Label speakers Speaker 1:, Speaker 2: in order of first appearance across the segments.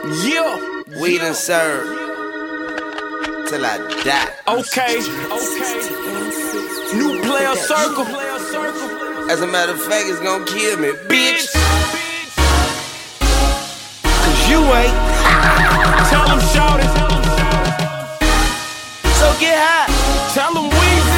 Speaker 1: Yeah.
Speaker 2: We done serve till I die.
Speaker 1: Okay. New player circle.
Speaker 2: As a matter of fact, it's gonna kill me, bitch. Cause you ain't.
Speaker 1: Tell them shout it.
Speaker 2: So get high.
Speaker 1: Tell them Weezy.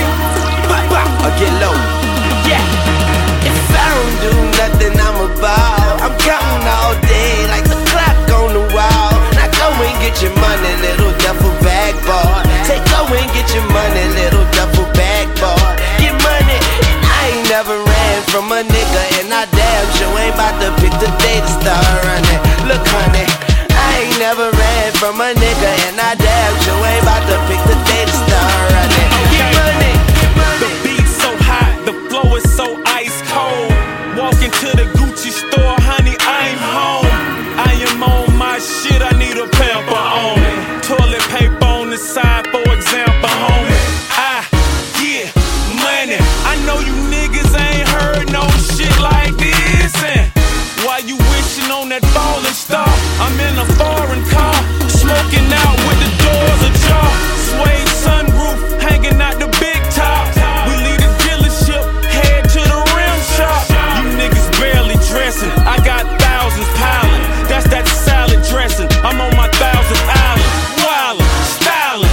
Speaker 2: Or get low.
Speaker 1: Yeah.
Speaker 2: If I don't do nothing, I'm a ball. I'm counting all day like the clock on the wall. Now go and get your money, little duffel bag boy. Say go and get your money, little duffel bag boy. Get money. I ain't never ran from a nigga, and I damn sure ain't about to pick the day to start running. Look, honey, I ain't never ran from a nigga, and I damn sure ain't about to pick the day to start running. Get money.
Speaker 1: The beat's so hot, the flow is so ice cold. Walk into the Gucci store, honey, I'm home. I am on my shit, I need a pamper on it. Toilet paper on the side, for example, homie. I get money. I know you niggas ain't heard no shit like this. And while you wishing on that falling star, I'm in a foreign car, smoking out with the doors ajar. Suede sunroof, hanging out the big top. We leave the dealership, head to the rim shop. You niggas barely dressing, I got thousands piling. That's that salad dressing, I'm on my 1,000th island. Wildin', styling,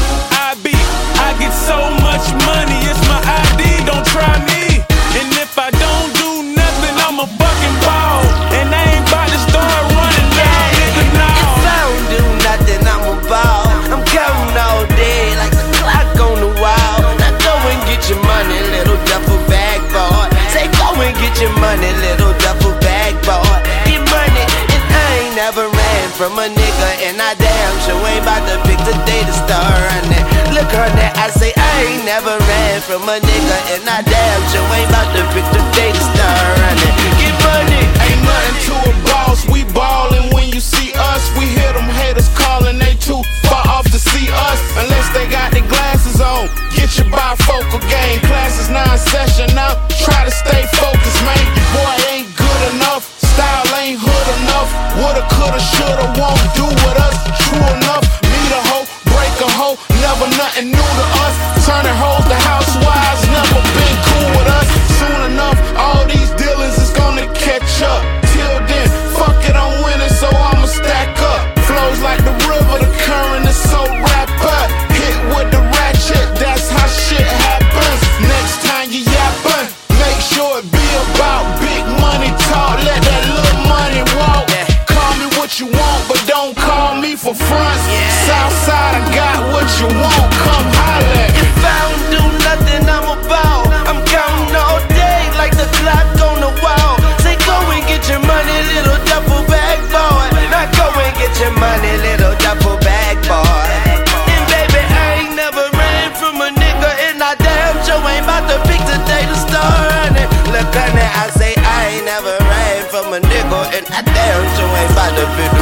Speaker 1: I get so much money, it's my ID, don't try me. And if I don't do nothing, I'm a fucking ball. And I ain't about to start running down, nigga, now.
Speaker 2: If I don't do nothing, I'm a ball. I'm counting all day like the clock on the wall. Now go and get your money, little duffel bag boy. Say go and get your money, little duffel bag boy. Get money, and I ain't never ran from a nigga, and I damn sure ain't about to pick the day to start running. Look, honey, I say I ain't never ran from a nigga, and I damn sure ain't about to pick the day to start running. Get money.
Speaker 3: Ain't nothing to a boss, we ballin'. When you see us, we hear them haters calling. They too far off to see us, unless they got their glasses on. Get your bifocal game, classes now in session now. Try to stay focused, man. Your boy ain't good enough, style ain't hood enough. Woulda, coulda, shoulda, won't do with us. True enough, meet a hoe, break a hoe, never nothing new to us. Turning hoes to housewives, never been cool with us. Soon enough, all these dealings is gonna catch up. Till then, fuck it, I'm winning, so I'ma stack up. Flows like the river, the current is so wrapped up. Hit with the ratchet, that's how shit happens. Next time you yappin', make sure it be about big money talk. Let that little money walk. Call me what you want, but don't call me for fronts. Southside, I got what you want, come holler.
Speaker 2: If I don't do nothing, I'm a ball. I'm counting all day like the clock on the wall. Say go and get your money, little duffel bag boy. Now go and get your money, little duffel bag boy. And baby, I ain't never ran from a nigga, and I damn sure ain't about to pick the day to start running. Look, honey, I say I ain't never ran from a nigga, and I damn sure ain't about to pick